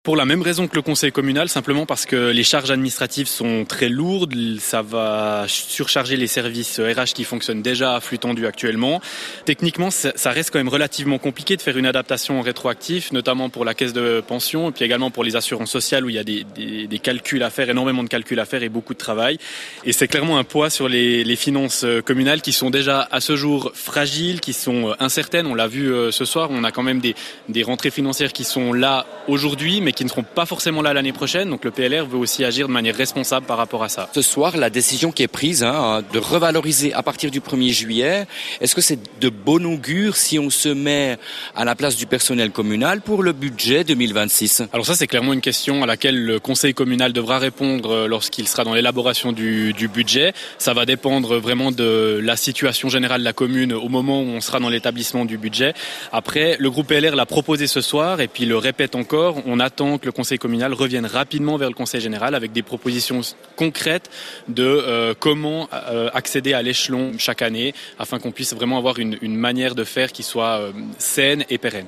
Pour la même raison que le conseil communal, simplement parce que les charges administratives sont très lourdes, ça va surcharger les services RH qui fonctionnent déjà à flux tendu actuellement. Techniquement, ça reste quand même relativement compliqué de faire une adaptation en rétroactif, notamment pour la caisse de pension et puis également pour les assurances sociales où il y a des calculs à faire, énormément de calculs à faire et beaucoup de travail. Et c'est clairement un poids sur les finances communales qui sont déjà à ce jour fragiles, qui sont incertaines. On l'a vu ce soir, on a quand même des rentrées financières qui sont là aujourd'hui, mais qui ne seront pas forcément là l'année prochaine. Donc le PLR veut aussi agir de manière responsable par rapport à ça. Ce soir, la décision qui est prise de revaloriser à partir du 1er juillet, est-ce que c'est de bon augure si on se met à la place du personnel communal pour le budget 2026 ? Alors ça, c'est clairement une question à laquelle le conseil communal devra répondre lorsqu'il sera dans l'élaboration du budget. Ça va dépendre vraiment de la situation générale de la commune au moment où on sera dans l'établissement du budget. Après, le groupe LR l'a proposé ce soir et puis le répète encore. On attend que le conseil communal revienne rapidement vers le conseil général avec des propositions concrètes de comment accéder à l'échelon chaque année afin qu'on puisse vraiment avoir une manière de faire qui soit saine et pérenne.